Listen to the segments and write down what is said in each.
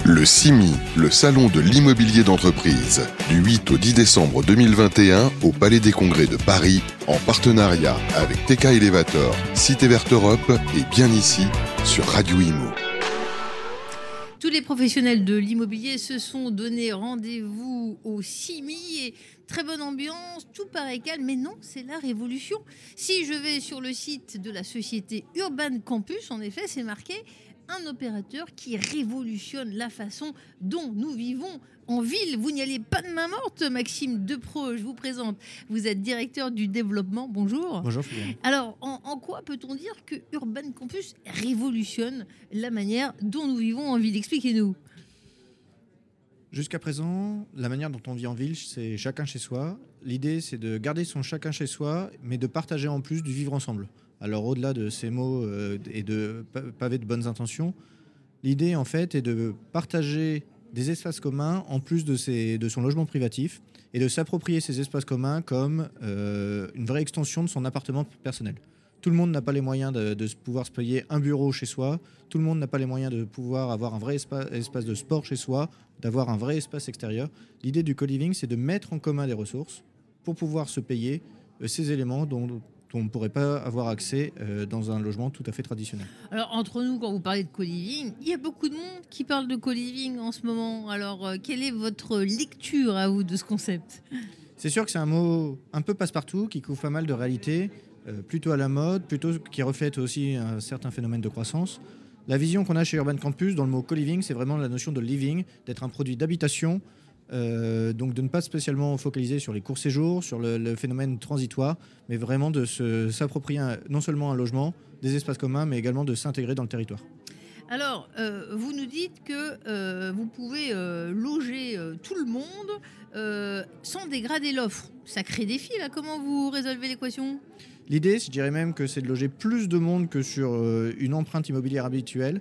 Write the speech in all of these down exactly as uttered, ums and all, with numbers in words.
Le C I M I, le salon de l'immobilier d'entreprise, du huit au dix décembre deux mille vingt et un au Palais des Congrès de Paris, en partenariat avec T K Elevator, Cité Verte Europe et Bien Ici sur Radio Imo. Tous les professionnels de l'immobilier se sont donné rendez-vous au C I M I et très bonne ambiance, tout paraît calme, mais non, c'est la révolution. Si je vais sur le site de la société Urban Campus, en effet, c'est marqué un opérateur qui révolutionne la façon dont nous vivons en ville. Vous n'y allez pas de main morte, Maxime Depreux, je vous présente. Vous êtes directeur du développement. Bonjour. Bonjour, Fabien. Alors, en, en quoi peut-on dire que Urban Campus révolutionne la manière dont nous vivons en ville? Expliquez-nous. Jusqu'à présent, la manière dont on vit en ville, c'est chacun chez soi. L'idée, c'est de garder son chacun chez soi, mais de partager en plus du vivre ensemble. Alors, au-delà de ces mots euh, et de pavés de bonnes intentions, l'idée, en fait, est de partager des espaces communs en plus de, ses, de son logement privatif et de s'approprier ces espaces communs comme euh, une vraie extension de son appartement personnel. Tout le monde n'a pas les moyens de, de pouvoir se payer un bureau chez soi. Tout le monde n'a pas les moyens de pouvoir avoir un vrai espace, espace de sport chez soi, d'avoir un vrai espace extérieur. L'idée du co-living, c'est de mettre en commun des ressources pour pouvoir se payer euh, ces éléments dont, dont on ne pourrait pas avoir accès euh, dans un logement tout à fait traditionnel. Alors, entre nous, quand vous parlez de co-living, il y a beaucoup de monde qui parle de co-living en ce moment. Alors, euh, quelle est votre lecture, à vous, de ce concept ? C'est sûr que c'est un mot un peu passe-partout, qui couvre pas mal de réalités, euh, plutôt à la mode, plutôt qui reflète aussi un certain phénomène de croissance. La vision qu'on a chez Urban Campus, dans le mot co-living, c'est vraiment la notion de living, d'être un produit d'habitation, euh, donc de ne pas spécialement focaliser sur les courts séjours, sur le, le phénomène transitoire, mais vraiment de se, s'approprier un, non seulement un logement, des espaces communs, mais également de s'intégrer dans le territoire. Alors, euh, vous nous dites que euh, vous pouvez euh, loger euh, tout le monde euh, sans dégrader l'offre. Sacré défi, là. Comment vous résolvez l'équation ? L'idée, je dirais même que c'est de loger plus de monde que sur euh, une empreinte immobilière habituelle,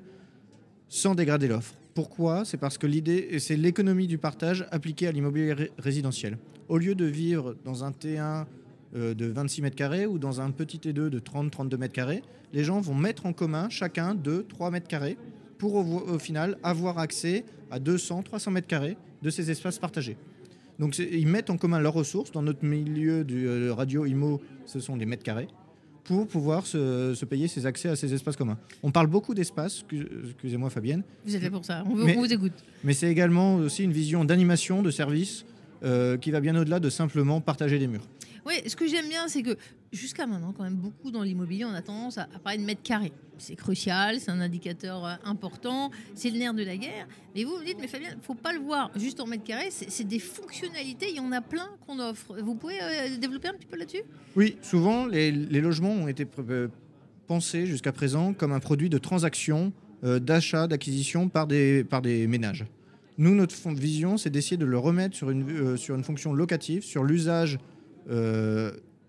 sans dégrader l'offre. Pourquoi ? C'est parce que l'idée, c'est l'économie du partage appliquée à l'immobilier ré- résidentiel. Au lieu de vivre dans un T un euh, de vingt-six mètres carrés ou dans un petit T deux de trente à trente-deux mètres carrés, les gens vont mettre en commun chacun deux à trois mètres carrés pour au, au final avoir accès à deux cents à trois cents mètres carrés de ces espaces partagés. Donc ils mettent en commun leurs ressources. Dans notre milieu du euh, radio IMO, ce sont des mètres carrés, pour pouvoir se, se payer ces accès à ces espaces communs. On parle beaucoup d'espace, excusez-moi Fabienne. Vous êtes là pour ça, on, veut, mais, on vous écoute. Mais c'est également aussi une vision d'animation, de service, euh, qui va bien au-delà de simplement partager des murs. Oui, ce que j'aime bien, c'est que jusqu'à maintenant, quand même, beaucoup dans l'immobilier, on a tendance à, à parler de mètres carrés. C'est crucial, c'est un indicateur euh, important, c'est le nerf de la guerre. Mais vous me dites, mais Fabien, il ne faut pas le voir juste en mètres carrés, c'est, c'est des fonctionnalités, il y en a plein qu'on offre. Vous pouvez euh, développer un petit peu là-dessus ? Oui, souvent, les, les logements ont été euh, pensés jusqu'à présent comme un produit de transaction, euh, d'achat, d'acquisition par des, par des ménages. Nous, notre vision, c'est d'essayer de le remettre sur une, euh, sur une fonction locative, sur l'usage Euh,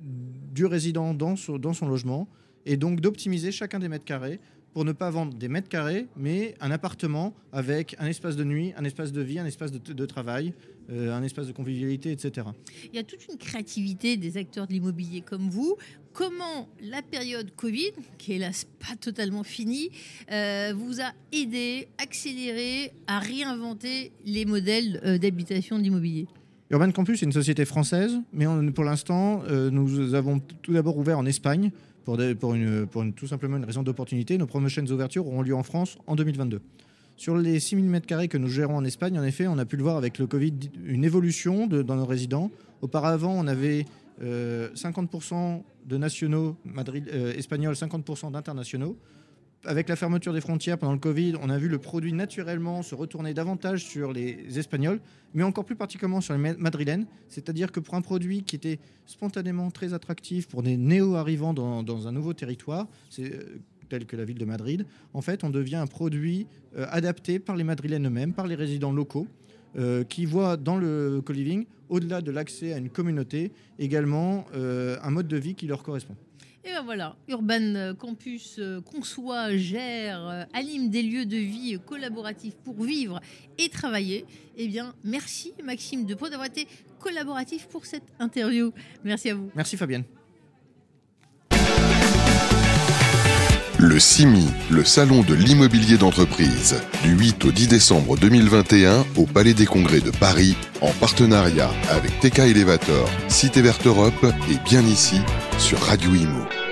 du résident dans son, dans son logement, et donc d'optimiser chacun des mètres carrés pour ne pas vendre des mètres carrés, mais un appartement avec un espace de nuit, un espace de vie, un espace de, de travail, euh, un espace de convivialité, et cetera. Il y a toute une créativité des acteurs de l'immobilier comme vous. Comment la période Covid, qui est hélas pas totalement finie, euh, vous a aidé, accéléré à réinventer les modèles euh, d'habitation d'immobilier ? Urban Campus est une société française, mais on, pour l'instant, euh, nous avons tout d'abord ouvert en Espagne pour, des, pour, une, pour une, tout simplement une raison d'opportunité. Nos prochaines ouvertures auront lieu en France en deux mille vingt-deux. Sur les six mille mètres carrés que nous gérons en Espagne, en effet, on a pu le voir avec le Covid, une évolution de, dans nos résidents. Auparavant, on avait euh, cinquante pour cent de nationaux Madrid, euh, espagnols, cinquante pour cent d'internationaux. Avec la fermeture des frontières pendant le Covid, on a vu le produit naturellement se retourner davantage sur les Espagnols, mais encore plus particulièrement sur les Madrilènes. C'est-à-dire que pour un produit qui était spontanément très attractif pour des néo-arrivants dans, dans un nouveau territoire, c'est, euh, tel que la ville de Madrid, en fait, on devient un produit euh, adapté par les Madrilènes eux-mêmes, par les résidents locaux, euh, qui voient dans le co-living, au-delà de l'accès à une communauté, également euh, un mode de vie qui leur correspond. Et ben voilà, Urban Campus conçoit, gère, anime des lieux de vie collaboratifs pour vivre et travailler. Eh bien, merci Maxime Depreux d'avoir été collaboratif pour cette interview. Merci à vous. Merci Fabienne. Le Le C I M I, le salon de l'immobilier d'entreprise, du huit au dix décembre deux mille vingt et un au Palais des Congrès de Paris, en partenariat avec T K Elevator, Cité Verte Europe et Bien Ici sur Radio Imo.